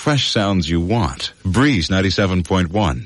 fresh sounds you want. Breeze 97.1.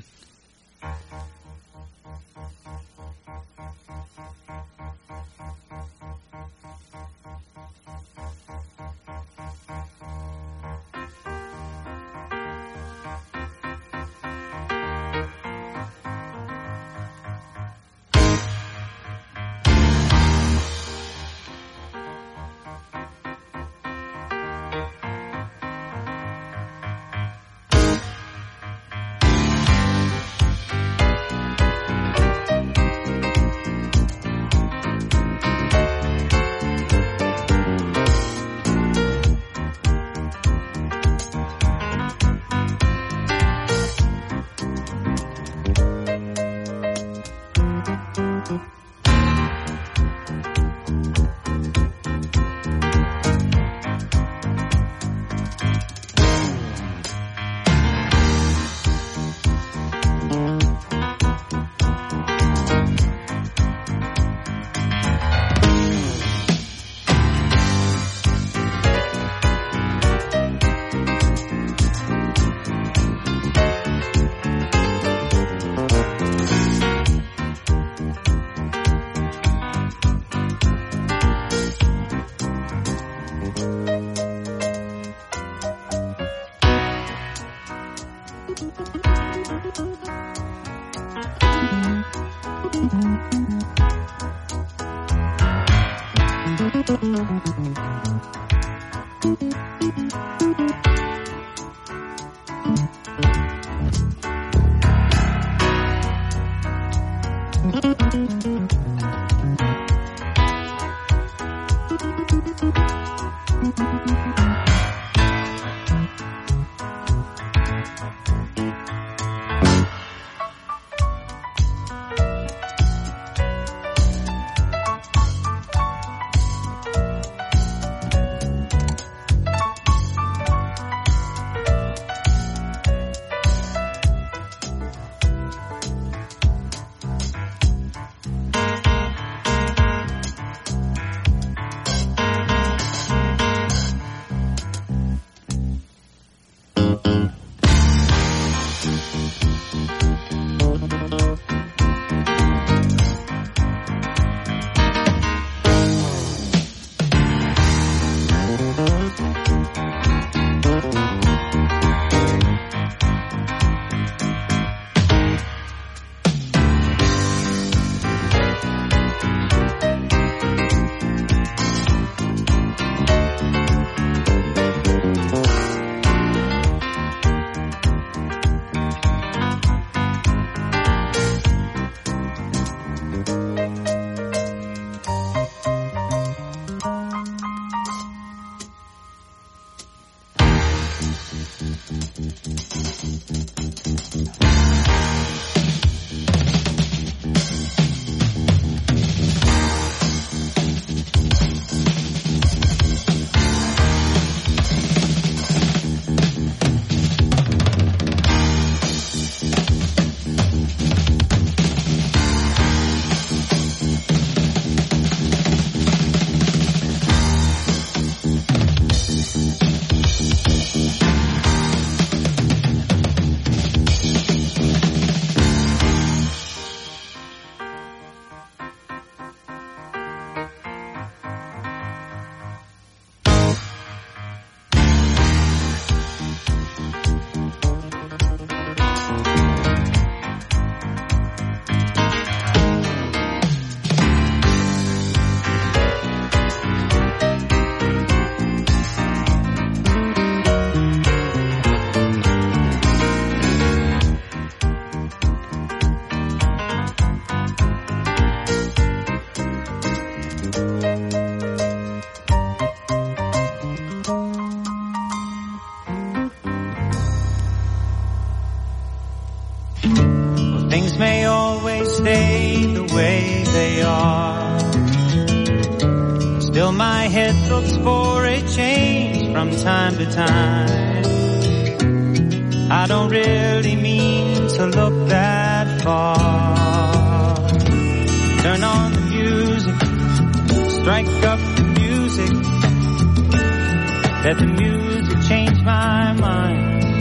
Let the music change my mind.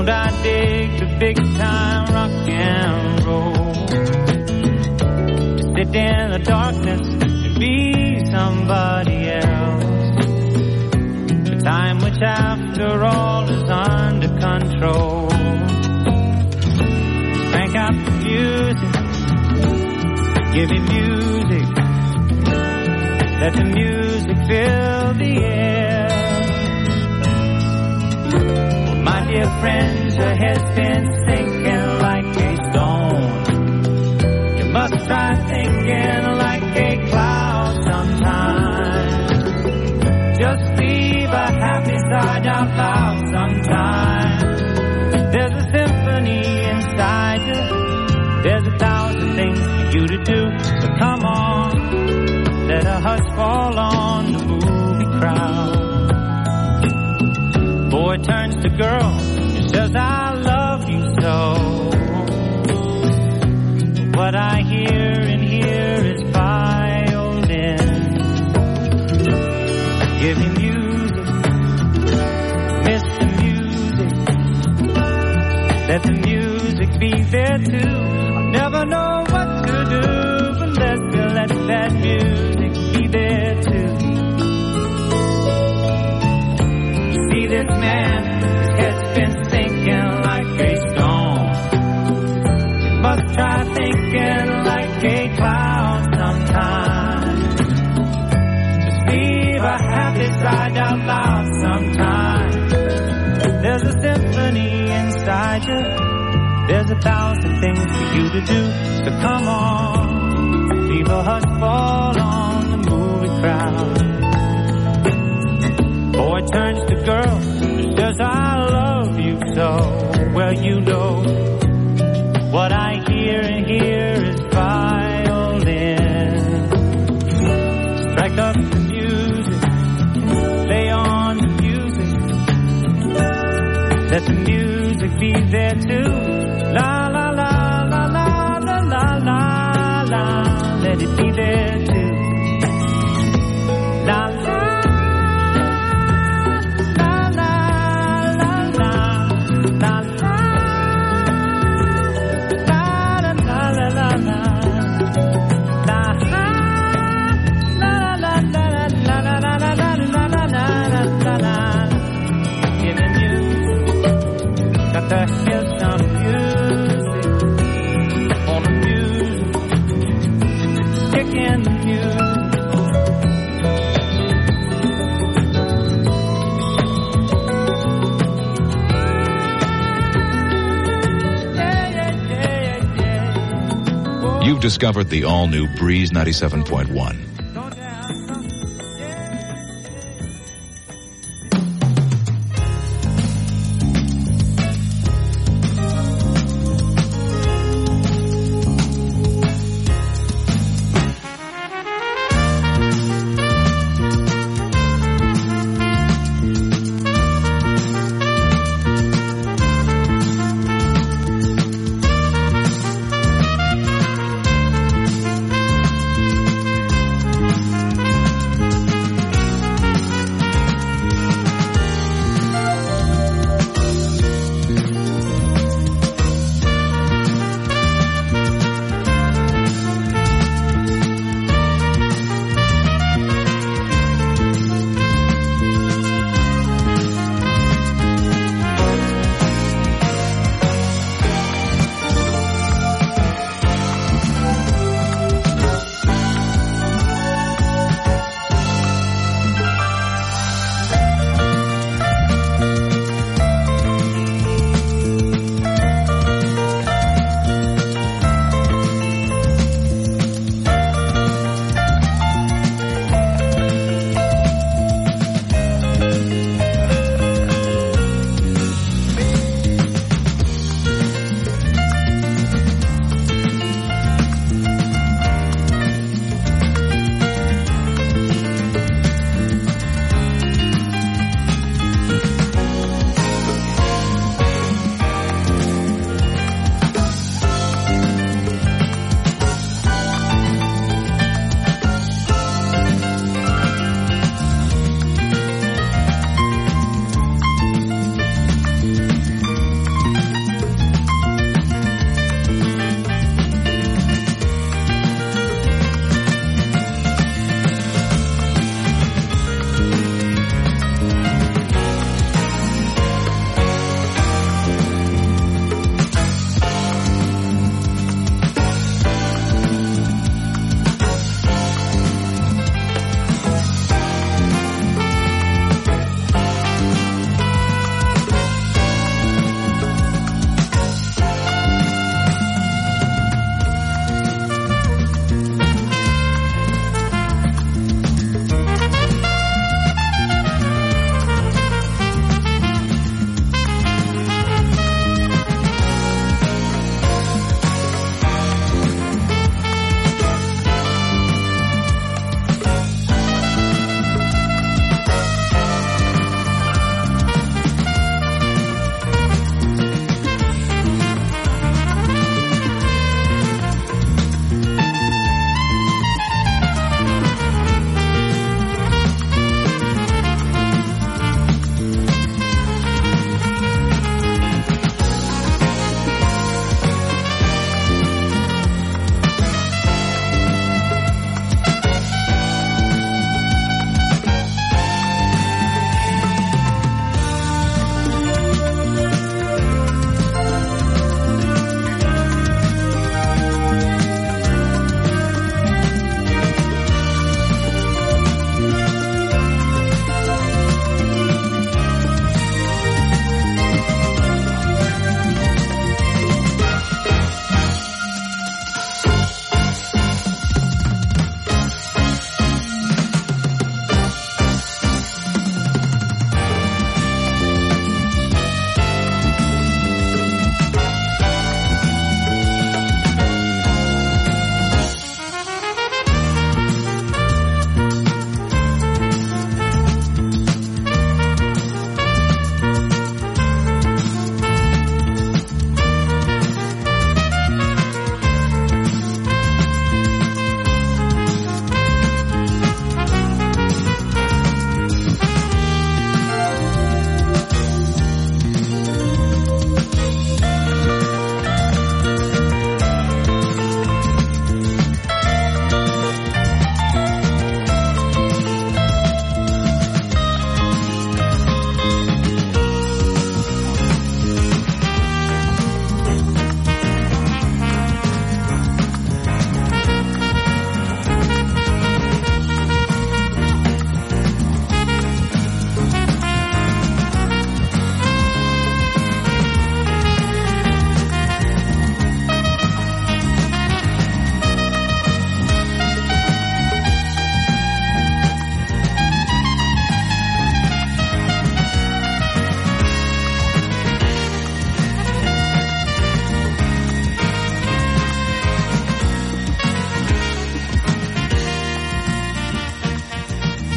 Don't I dig the big time rock and roll? To sit in the darkness and be somebody else. The time which after all is under control. Crank out the music, give me music. Let the music fill the air. My dear friends, your head's been sinking like a stone. You must try thinking like a cloud sometime. Just leave a happy side out loud sometime. There's a symphony inside you. There's 1,000 things for you to do. So come on, let a hush fall on the movie crowd. Boy turns to girl and says, I love you so. What I hear in here is violin. Give me music, Mr. Music. Let the music be there too. I'll never know what to do unless you let that music be there too. See this man, his head's been sinking like a stone. You must try thinking like a cloud sometime. Just leave a happy side out loud sometime. There's a symphony inside you. There's 1,000 things for you to do. So come on, leave a hush fall on the movie crowd. Boy turns to girl and says, I love you so. Well, you know what I hear in here is violin. Strike up the music, lay on the music. Let the music be there too. La la la la la la la la la. Let it be there too. La la. Here's some music on the music, kicking the music. You've discovered the all-new Breeze 97.1.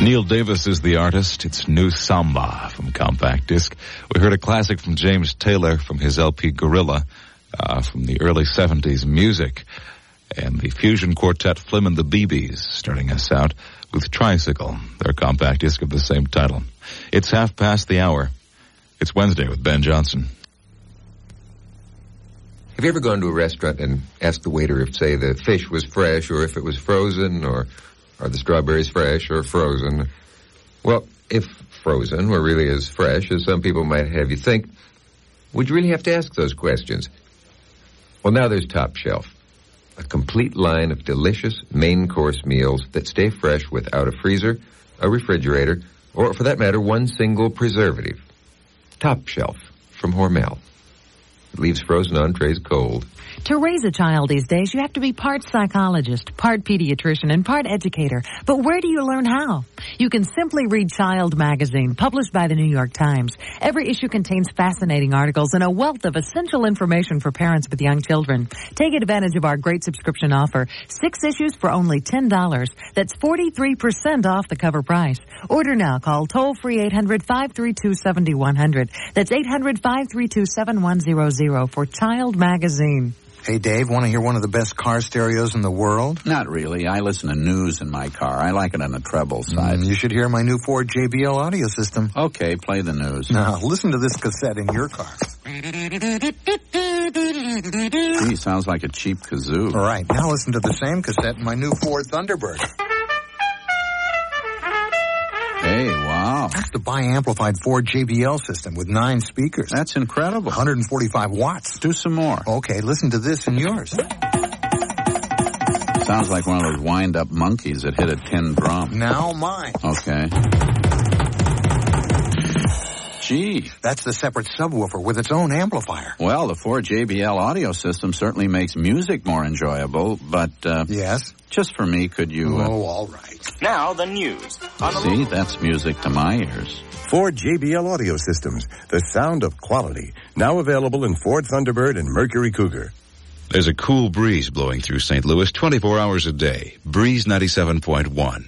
Neil Davis is the artist. It's New Samba from Compact Disc. We heard a classic from James Taylor from his LP Gorilla from the early 70s music. And the fusion quartet Flim and the BBs starting us out with Tricycle, their compact disc of the same title. It's 1:30. It's Wednesday with Ben Johnson. Have you ever gone to a restaurant and asked the waiter if, say, the fish was fresh or if it was frozen, or are the strawberries fresh or frozen? Well, if frozen were really as fresh as some people might have you think, would you really have to ask those questions? Well, now there's Top Shelf, a complete line of delicious main course meals that stay fresh without a freezer, a refrigerator, or, for that matter, one single preservative. Top Shelf from Hormel. It leaves frozen entrees cold. To raise a child these days, you have to be part psychologist, part pediatrician, and part educator. But where do you learn how? You can simply read Child Magazine, published by the New York Times. Every issue contains fascinating articles and a wealth of essential information for parents with young children. Take advantage of our great subscription offer. 6 issues for only $10. That's 43% off the cover price. Order now. Call toll-free 800-532-7100. That's 800-532-7100 for Child Magazine. Hey, Dave, want to hear one of the best car stereos in the world? Not really. I listen to news in my car. I like it on the treble side. You should hear my new Ford JBL audio system. Okay, play the news. Now, listen to this cassette in your car. Gee, sounds like a cheap kazoo. All right, now listen to the same cassette in my new Ford Thunderbird. Hey, wow. That's the bi-amplified Ford JBL system with 9 speakers. That's incredible. 145 watts. Do some more. Okay, listen to this in yours. Sounds like one of those wind-up monkeys that hit a tin drum. Now mine. Okay. Gee. That's the separate subwoofer with its own amplifier. Well, the Ford JBL audio system certainly makes music more enjoyable, but... Yes? Just for me, could you... Oh, all right. Now the news. See, that's music to my ears. Ford JBL Audio Systems, the sound of quality. Now available in Ford Thunderbird and Mercury Cougar. There's a cool breeze blowing through St. Louis 24 hours a day. Breeze 97.1.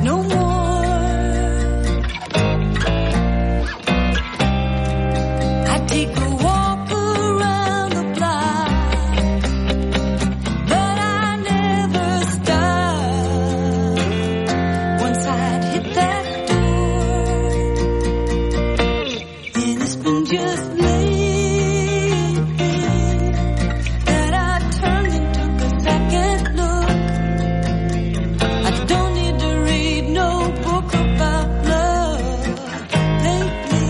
no more. I take a walk around the block, but I never stop. Once I'd hit that door, and it's been just lately that I turned and took a second look. I don't need to read no book about love lately.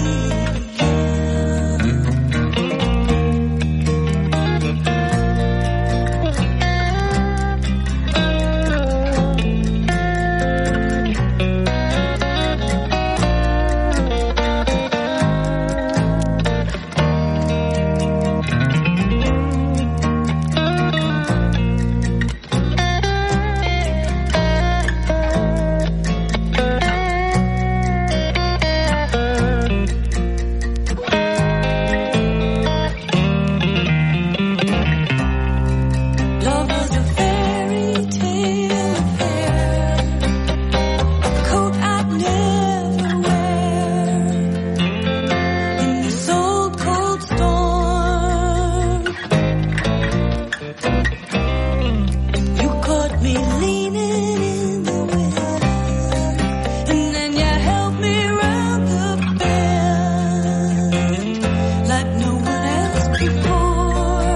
Love was a fairy tale affair, a coat I'd never wear in this old cold storm. You caught me leaning in the wind, and then you held me round the bend like no one else before.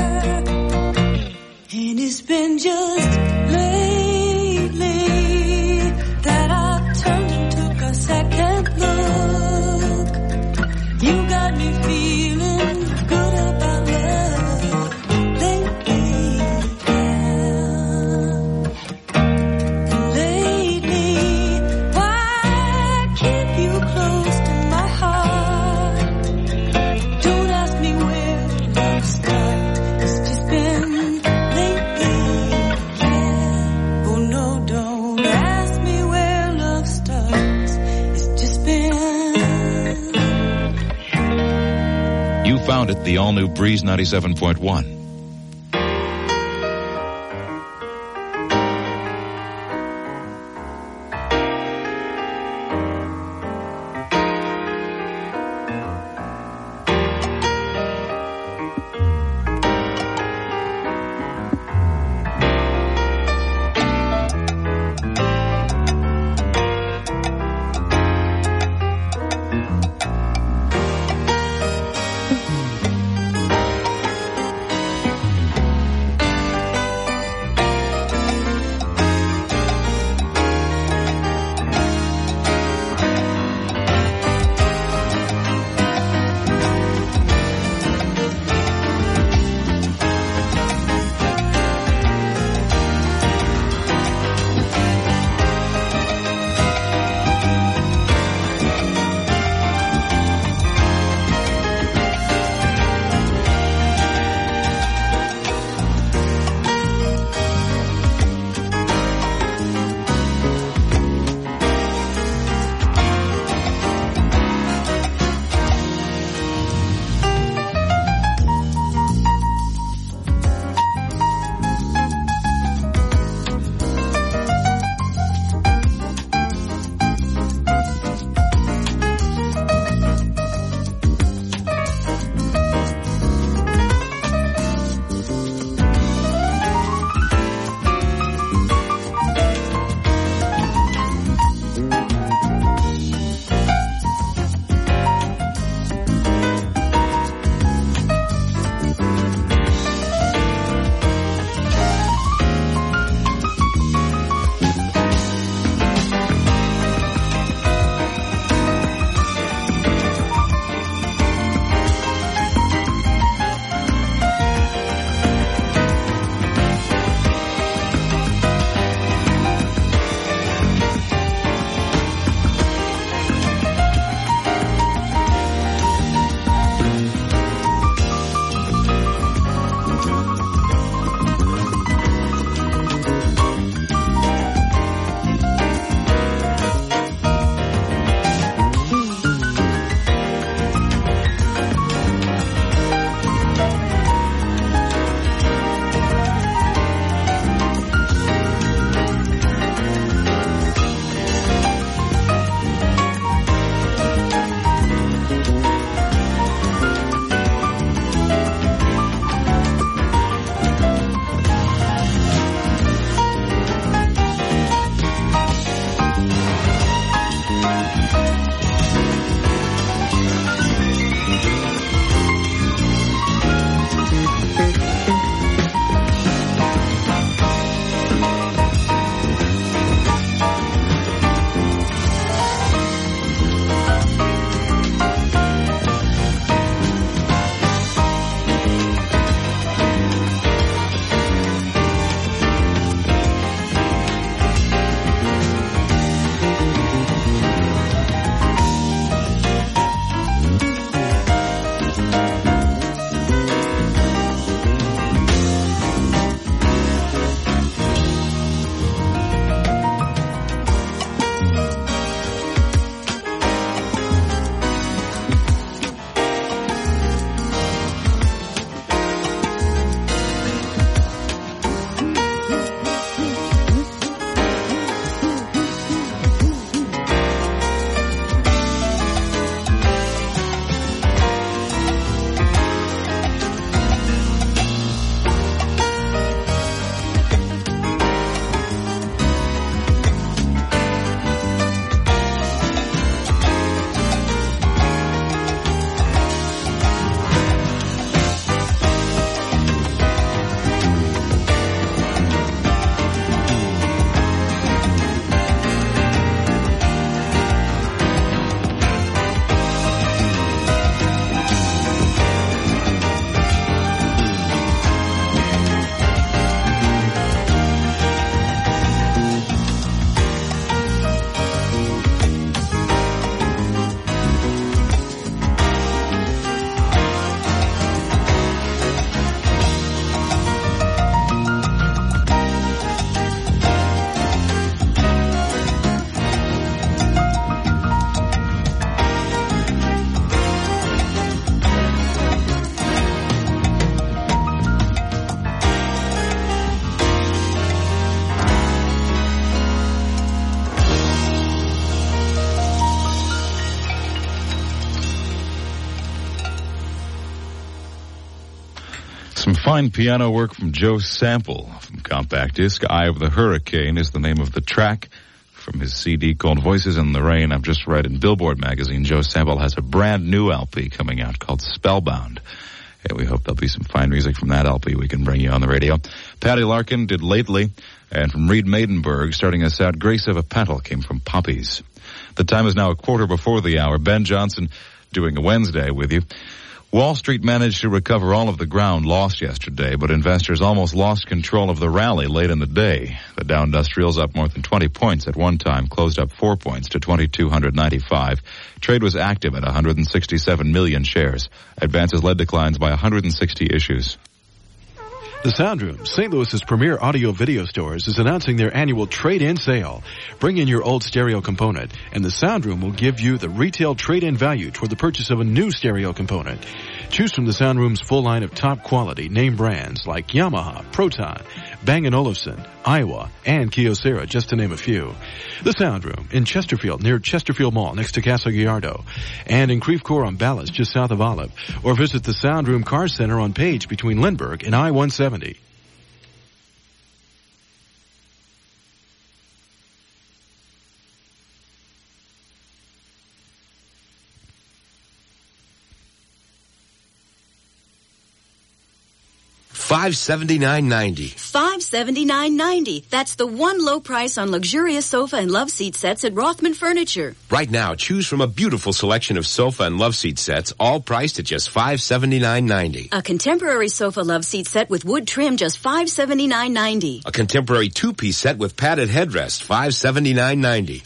And it's been just lately that I turned and took a second look. You got me feeling good about love lately, lately. Why keep you close to my heart? Don't ask me where love starts. It's just been lately, yeah. Oh no, don't ask me where love starts. It's just been. You found it, the all-new Breeze 97.1. Fine piano work from Joe Sample from Compact Disc. Eye of the Hurricane is the name of the track from his CD called Voices in the Rain. I've just read in Billboard magazine, Joe Sample has a brand new LP coming out called Spellbound. And we hope there'll be some fine music from that LP we can bring you on the radio. Patty Larkin did Lately, and from Reed Maidenberg, starting us out, Grace of a Petal came from Poppies. The time is now 1:15 the hour. Ben Johnson doing a Wednesday with you. Wall Street managed to recover all of the ground lost yesterday, but investors almost lost control of the rally late in the day. The Dow Industrial's up more than 20 points at one time, closed up 4 points to 2,295. Trade was active at 167 million shares. Advances led declines by 160 issues. The Sound Room, St. Louis's premier audio-video stores, is announcing their annual trade-in sale. Bring in your old stereo component, and the Sound Room will give you the retail trade-in value toward the purchase of a new stereo component. Choose from the Sound Room's full line of top-quality name brands like Yamaha, Proton, Bang & Olufsen, Iowa, and Kyocera, just to name a few. The Sound Room in Chesterfield, near Chesterfield Mall, next to Casa Gallardo, and in Creve Coeur on Ballas, just south of Olive. Or visit the Sound Room Car Center on Page between Lindbergh and I-170. $579.90. $579.90. That's the one low price on luxurious sofa and love seat sets at Rothman Furniture. Right now, choose from a beautiful selection of sofa and love seat sets, all priced at just $579.90. A contemporary sofa love seat set with wood trim, just $579.90. A contemporary two-piece set with padded headrest, $579.90.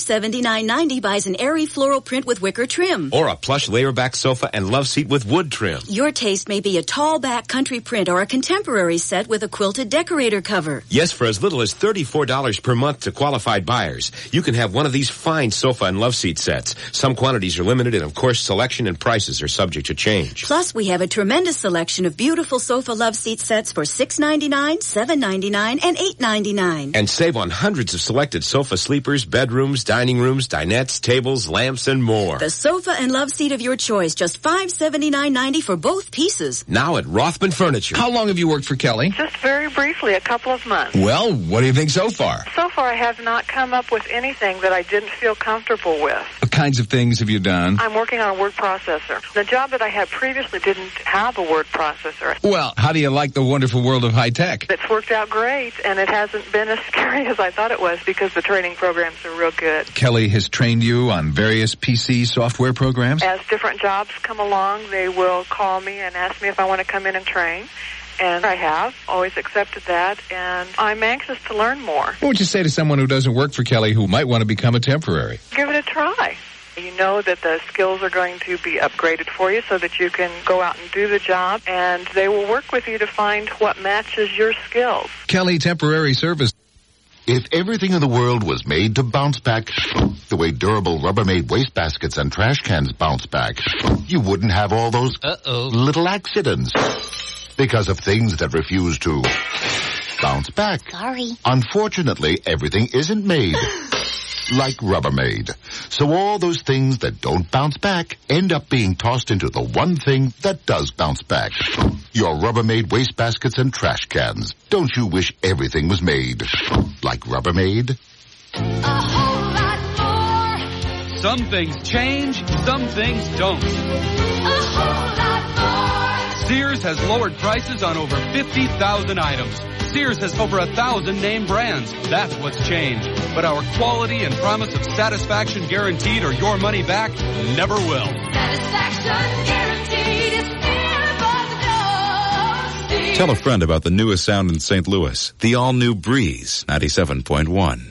$579.90 buys an airy floral print with wicker trim. Or a plush layer-back sofa and love seat with wood trim. Your taste may be a tall back country print or a contemporary set with a quilted decorator cover. Yes, for as little as $34 per month to qualified buyers, you can have one of these fine sofa and love seat sets. Some quantities are limited, and of course, selection and prices are subject to change. Plus, we have a tremendous selection of beautiful sofa love seat sets for $6.99, $7.99, and $8.99. And save on hundreds of selected sofa sleepers, bedrooms, dining rooms, dinettes, tables, lamps, and more. The sofa and love seat of your choice, just $579.90 for both pieces. Now at Rothman Furniture. How long have you worked for Kelly? Just very briefly, a couple of months. Well, what do you think so far? So far, I have not come up with anything that I didn't feel comfortable with. What kinds of things have you done? I'm working on a word processor. The job that I had previously didn't have a word processor. Well, how do you like the wonderful world of high tech? It's worked out great, and it hasn't been as scary as I thought it was because the training programs are real good. Kelly has trained you on various PC software programs? As different jobs come along, they will call me and ask me if I want to come in and train. And I have always accepted that, and I'm anxious to learn more. What would you say to someone who doesn't work for Kelly who might want to become a temporary? Give it a try. You know that the skills are going to be upgraded for you so that you can go out and do the job, and they will work with you to find what matches your skills. Kelly Temporary Service. If everything in the world was made to bounce back the way durable Rubbermaid wastebaskets and trash cans bounce back, you wouldn't have all those little accidents. Because of things that refuse to bounce back. Sorry. Unfortunately, everything isn't made like Rubbermaid. So all those things that don't bounce back end up being tossed into the one thing that does bounce back. Your Rubbermaid wastebaskets and trash cans. Don't you wish everything was made like Rubbermaid? A whole lot more. Some things change, some things don't. A whole lot more. Sears has lowered prices on over 50,000 items. Sears has over 1,000 name brands. That's what's changed. But our quality and promise of satisfaction guaranteed or your money back never will. Satisfaction guaranteed is here for the door. Tell a friend about the newest sound in St. Louis, the all-new Breeze 97.1.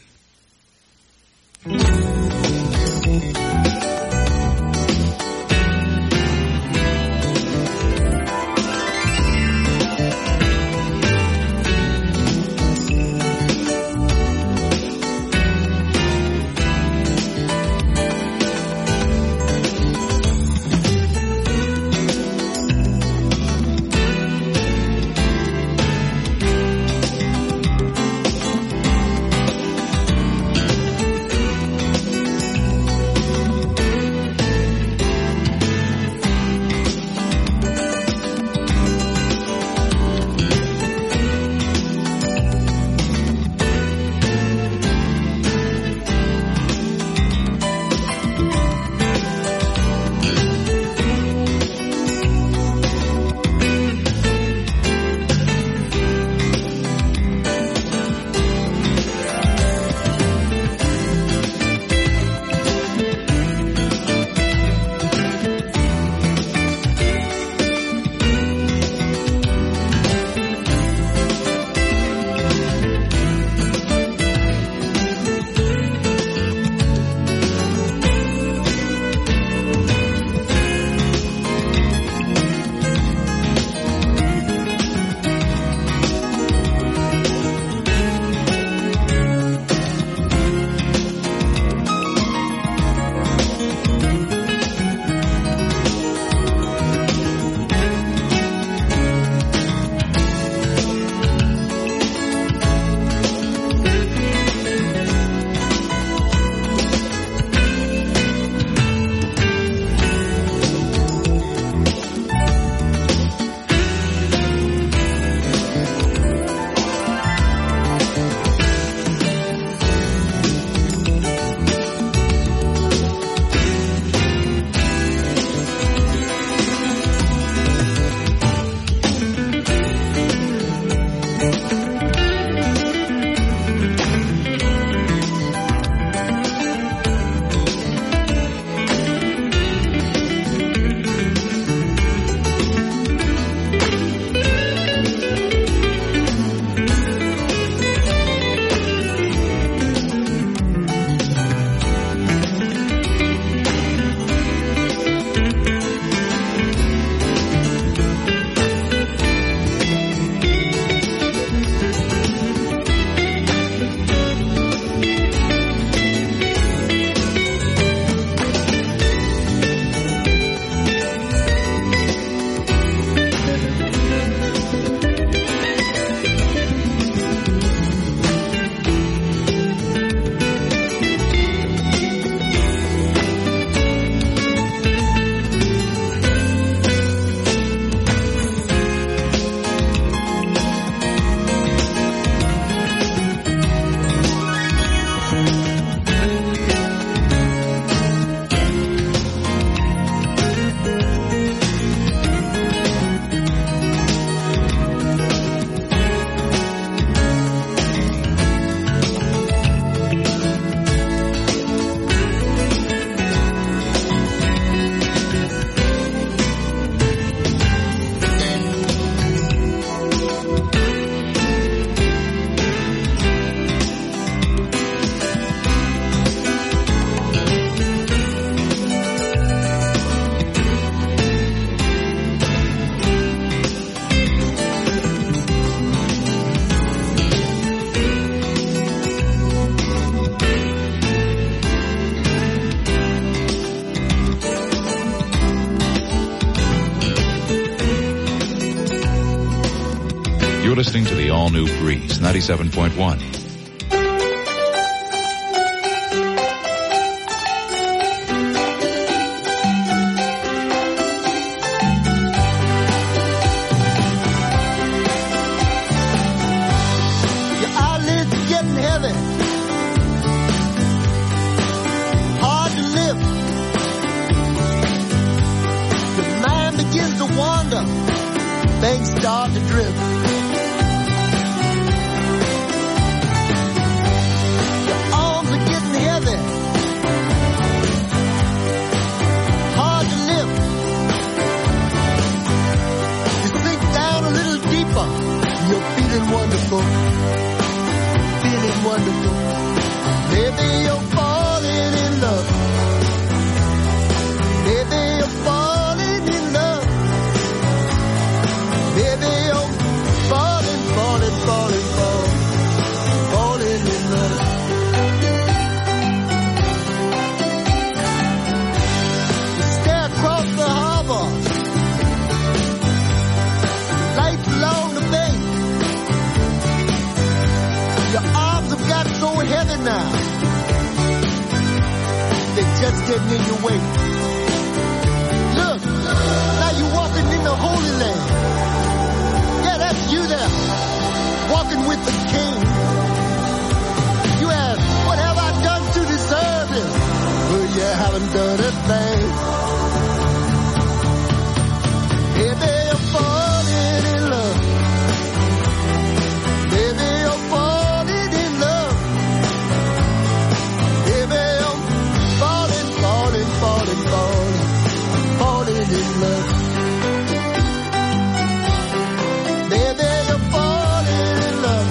You're listening to the all-new Breeze 97.1. Your eyelids are getting heavy, hard to lift. Your mind begins to wander, things start to drift. Your arms are getting heavy, hard to lift. You sink down a little deeper, you're feeling wonderful. Feeling wonderful. Maybe you're falling in love. Maybe you're falling in love. Maybe you're falling, falling, falling, falling, falling in love. You stare across the harbor, lights along the bay. Your arms have got so heavy now, they're just getting in your way. Look, now you're walking in the Holy Land. Yeah, that's you there, walking with the King. You ask, what have I done to deserve him? Well, you haven't done a thing. Maybe you're falling in love. Maybe you're falling in love. Maybe you're falling, falling, falling, falling, falling in love. Maybe you're falling in love.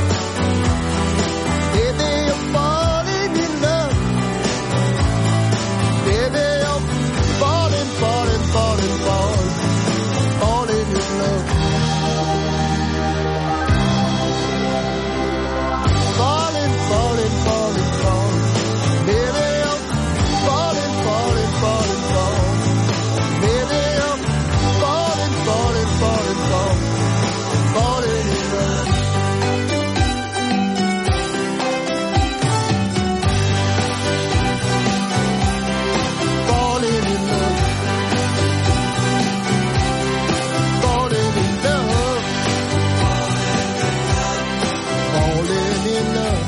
Maybe you're falling in love. Maybe you're falling, falling, falling, falling, falling in love. Falling, falling, falling, falling. Maybe you're falling, falling, falling, falling. Maybe you're falling, falling, falling, falling, falling in love. Falling in love. Falling in love. Falling in love.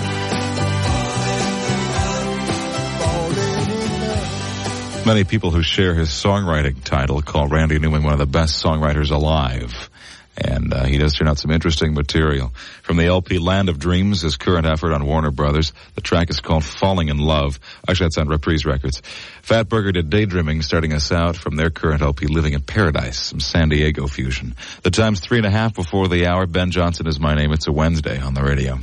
Falling in love. Many people who share his songwriting title call Randy Newman one of the best songwriters alive. And he does turn out some interesting material. From the LP Land of Dreams, his current effort on Warner Brothers, the track is called Falling in Love. Actually, that's on Reprise Records. Fatburger did Daydreaming, starting us out from their current LP, Living in Paradise, some San Diego fusion. The time's 3:30 before the hour. Ben Johnson is my name. It's a Wednesday on the radio.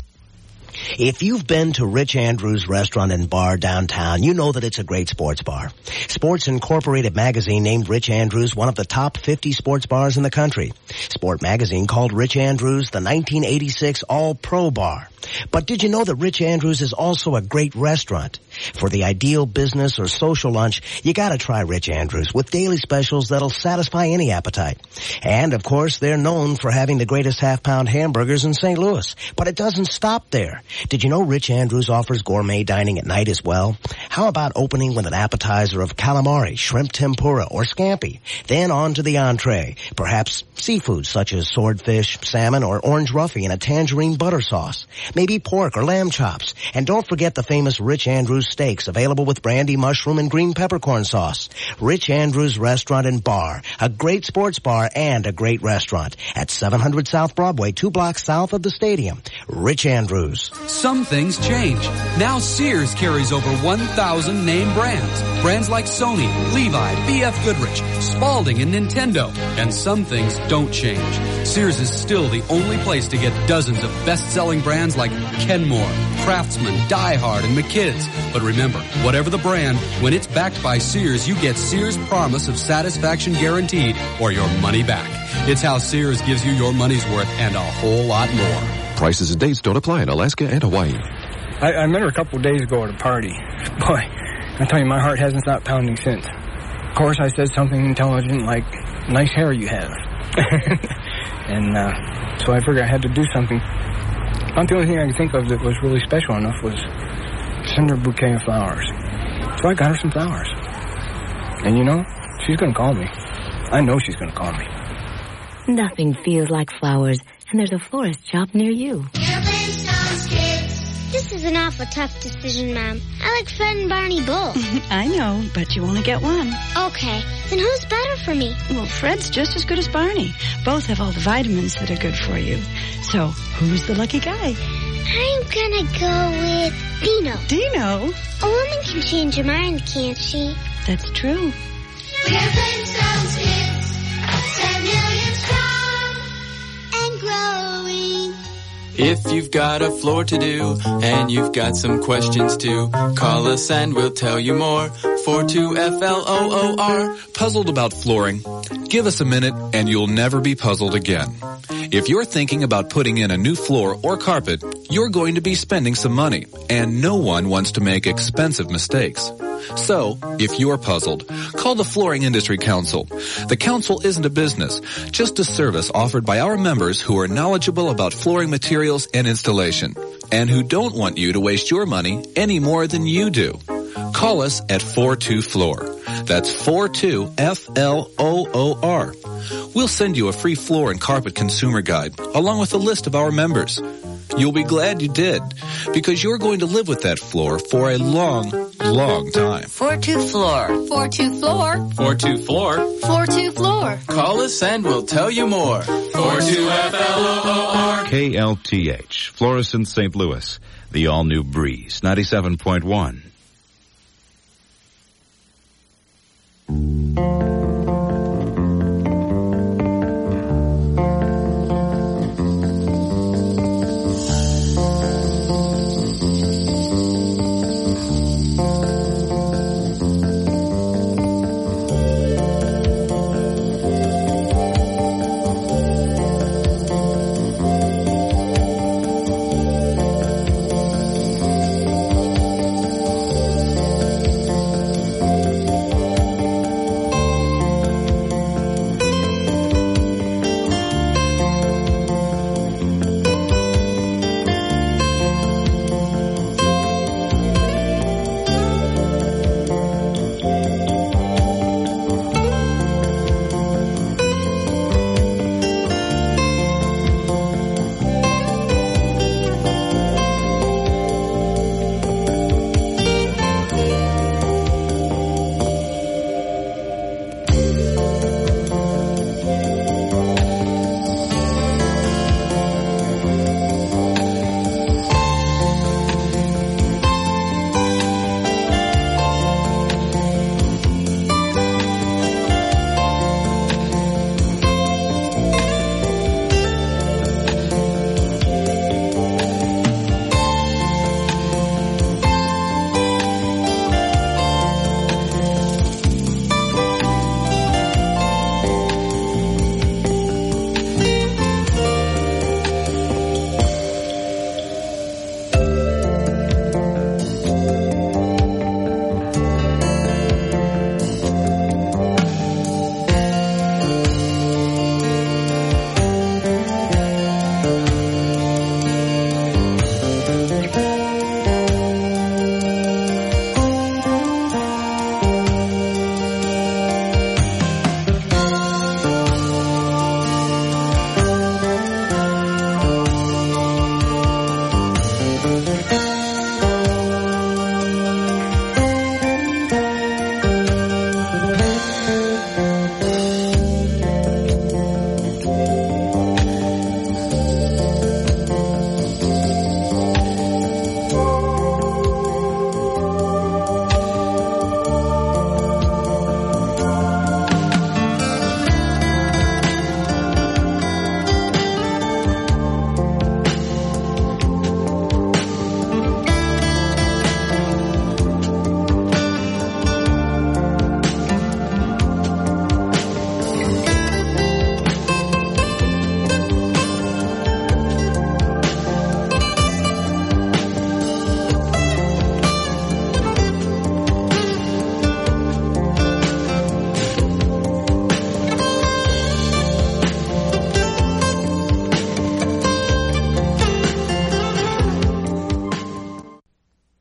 If you've been to Rich Andrews Restaurant and Bar downtown, you know that it's a great sports bar. Sports Incorporated magazine named Rich Andrews one of the top 50 sports bars in the country. Sport magazine called Rich Andrews the 1986 All-Pro Bar. But did you know that Rich Andrews is also a great restaurant? For the ideal business or social lunch, you gotta try Rich Andrews with daily specials that'll satisfy any appetite. And of course, they're known for having the greatest half-pound hamburgers in St. Louis. But it doesn't stop there. Did you know Rich Andrews offers gourmet dining at night as well? How about opening with an appetizer of calamari, shrimp tempura, or scampi? Then on to the entree. Perhaps seafood such as swordfish, salmon, or orange roughy in a tangerine butter sauce. Maybe pork or lamb chops. And don't forget the famous Rich Andrews steaks available with brandy, mushroom, and green peppercorn sauce. Rich Andrews Restaurant and Bar. A great sports bar and a great restaurant. At 700 South Broadway, 2 blocks south of the stadium. Rich Andrews. Some things change. Now Sears carries over 1,000 name brands. Brands like Sony, Levi, BF Goodrich, Spalding, and Nintendo. And some things don't change. Sears is still the only place to get dozens of best-selling brands like Kenmore, Craftsman, Die Hard, and McKidd's. But remember, whatever the brand, when it's backed by Sears, you get Sears' promise of satisfaction guaranteed or your money back. It's how Sears gives you your money's worth and a whole lot more. Prices and dates don't apply in Alaska and Hawaii. I met her a couple of days ago at a party. Boy, I tell you, my heart hasn't stopped pounding since. Of course, I said something intelligent like, nice hair you have. And so I figured I had to do something. About the only thing I could think of that was really special enough was send her a bouquet of flowers. So I got her some flowers. And you know, she's going to call me. I know she's going to call me. Nothing feels like flowers, and there's a florist shop near you. This is an awful tough decision, Mom. I like Fred and Barney both. I know, but you only get one. Okay, then who's better for me? Well, Fred's just as good as Barney. Both have all the vitamins that are good for you. So, who's the lucky guy? I'm gonna go with Dino. Dino? A woman can change her mind, can't she? That's true. We're Flintstones kids, 10 million strong and growing. If you've got a floor to do and you've got some questions too, call us and we'll tell you more. 42FLOOR. Puzzled about flooring? Give us a minute and you'll never be puzzled again. If you're thinking about putting in a new floor or carpet, you're going to be spending some money, and no one wants to make expensive mistakes. So, if you're puzzled, call the Flooring Industry Council. The council isn't a business, just a service offered by our members who are knowledgeable about flooring materials and installation, and who don't want you to waste your money any more than you do. Call us at 42FLOOR. That's 42FLOOR. We'll send you a free floor and carpet consumer guide, along with a list of our members. You'll be glad you did, because you're going to live with that floor for a long, long time. 42FLOOR. 42FLOOR. 42FLOOR. 42FLOOR. Call us and we'll tell you more. 42FLOOR. KLTH, Florissant, St. Louis. The all-new Breeze, 97.1.